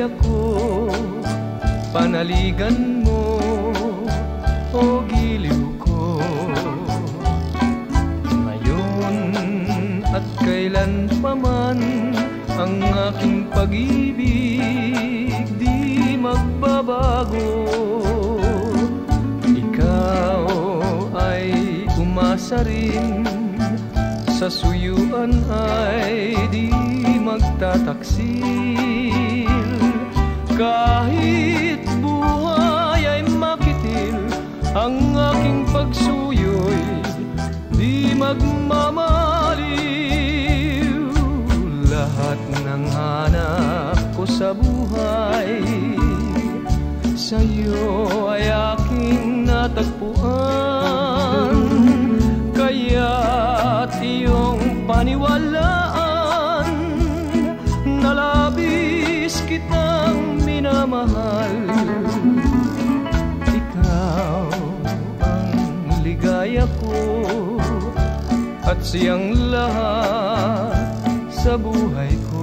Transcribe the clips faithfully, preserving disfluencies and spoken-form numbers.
ko, panaligan mo o giliw ko. Ngayon at kailan pa man ang aking pag-ibig di magbabago. Ikaw ay umasa rin, sa suyuan ay di magtataksil. Kahit buhay ay makitil, ang aking pagsuyo'y di magmamaliw. Lahat ng hanap ko sa buhay, sa'yo ay aking natagpuan. Kaya't iyong paniwalaan na labis kitang minamahal. Ikaw ang ligaya ko at siyang lahat sa buhay ko.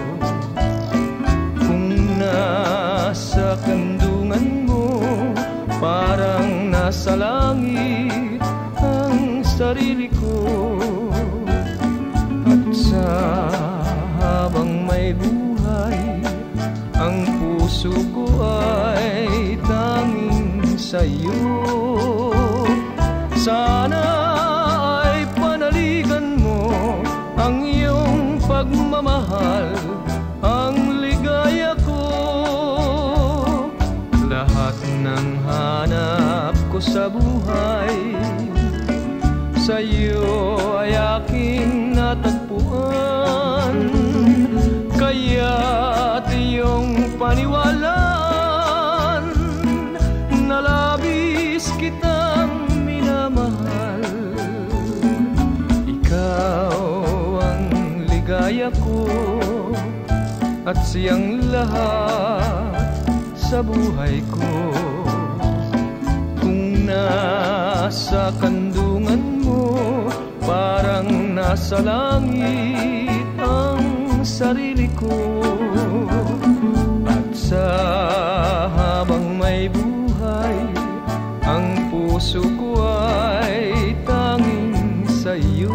Kung nasa kandungan mo, parang nasa langit ang sarili ko. At sa habang may buhay, ang puso ko ay tanging sa'yo. Sana ay panaligan mo ang iyong pagmamahal, ang ligaya ko. Lahat ng hanap ko sa buhay, sa'yo ay aking natagpuan. Kaya't iyong paniwalaan na labis kitang minamahal. Ikaw ang ligaya ko at siyang lahat sa buhay ko. Kung nasa kandungan mo, parang nasa langit ang sarili ko. At sa habang may buhay, ang puso ko ay tanging sa'yo.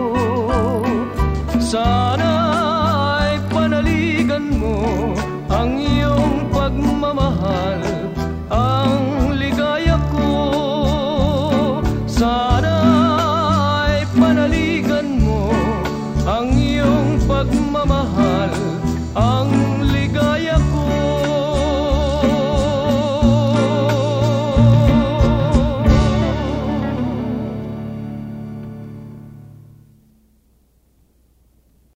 Sana ay panaligan mo ang iyong pagmamahal, ang ligaya ko. Sana ay panaligan mo ang iyong pagmamahal, ang